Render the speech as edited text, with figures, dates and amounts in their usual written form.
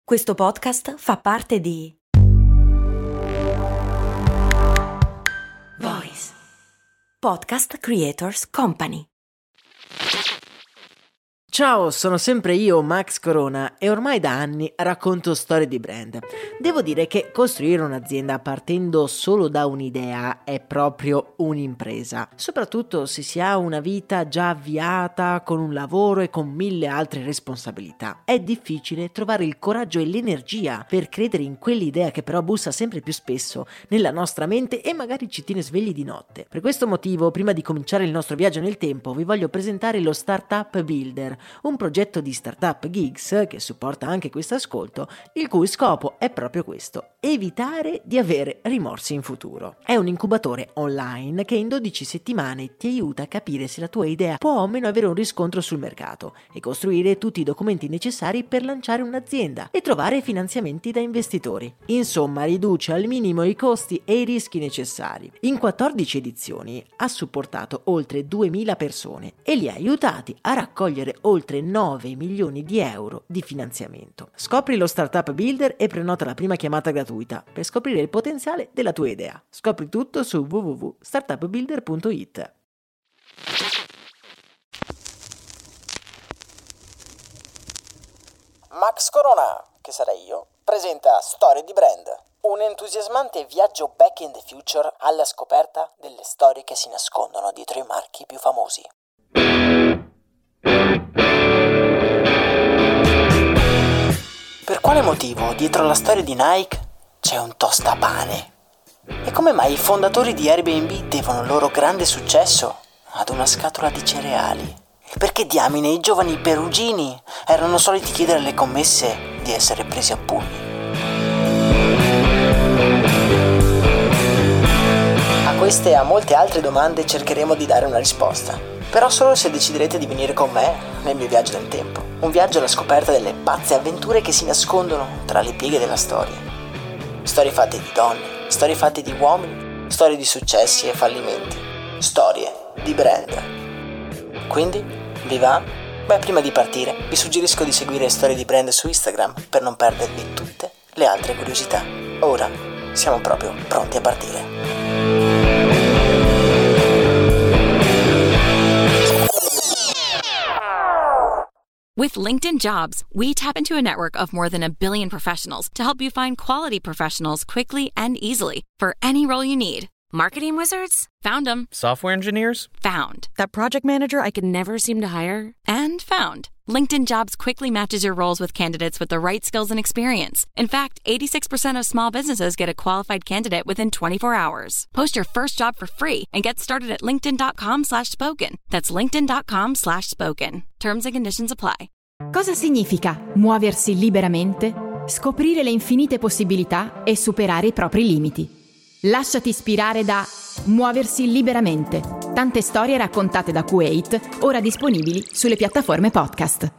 Questo podcast fa parte di Voice Podcast Creators Company. Ciao, sono sempre io, Max Corona, e ormai da anni racconto storie di brand. Devo dire che costruire un'azienda partendo solo da un'idea è proprio un'impresa, soprattutto se si ha una vita già avviata, con un lavoro e con 1000 altre responsabilità. È difficile trovare il coraggio e l'energia per credere in quell'idea che però bussa sempre più spesso nella nostra mente e magari ci tiene svegli di notte. Per questo motivo, prima di cominciare il nostro viaggio nel tempo, vi voglio presentare lo Startup Builder, un progetto di Startup Geeks che supporta anche questo ascolto, il cui scopo è proprio questo: evitare di avere rimorsi in futuro. È un incubatore online che in 12 settimane ti aiuta a capire se la tua idea può o meno avere un riscontro sul mercato e costruire tutti i documenti necessari per lanciare un'azienda e trovare finanziamenti da investitori. Insomma, riduce al minimo i costi e i rischi necessari. In 14 edizioni ha supportato oltre 2000 persone e li ha aiutati a raccogliere oltre 9 milioni di euro di finanziamento. Scopri lo Startup Builder e prenota la prima chiamata gratuita per scoprire il potenziale della tua idea. Scopri tutto su www.startupbuilder.it. Max Corona, che sarei io, presenta Storie di Brand, un entusiasmante viaggio back in the future alla scoperta delle storie che si nascondono dietro i marchi più famosi. Per quale motivo dietro la storia di Nike c'è un tostapane? E come mai i fondatori di Airbnb devono il loro grande successo ad una scatola di cereali? E perché diamine i giovani perugini erano soliti chiedere alle commesse di essere presi a pugni? A queste e a molte altre domande cercheremo di dare una risposta, però solo se deciderete di venire con me nel mio viaggio nel tempo. Un viaggio alla scoperta delle pazze avventure che si nascondono tra le pieghe della storia. Storie fatte di donne, storie fatte di uomini, storie di successi e fallimenti, storie di brand. Quindi, vi va? Beh, prima di partire, vi suggerisco di seguire Storie di Brand su Instagram per non perdervi tutte le altre curiosità. Ora siamo proprio pronti a partire. With LinkedIn Jobs, we tap into a network of more than 1 billion professionals to help you find quality professionals quickly and easily for any role you need. Marketing wizards? Found them. Software engineers? Found. That project manager I could never seem to hire? And found. LinkedIn Jobs quickly matches your roles with candidates with the right skills and experience. In fact, 86% of small businesses get a qualified candidate within 24 hours. Post your first job for free and get started at linkedin.com/spoken. That's linkedin.com/spoken. Terms and conditions apply. Cosa significa muoversi liberamente, scoprire le infinite possibilità e superare i propri limiti? Lasciati ispirare da Muoversi liberamente. Tante storie raccontate da Kuwait, ora disponibili sulle piattaforme podcast.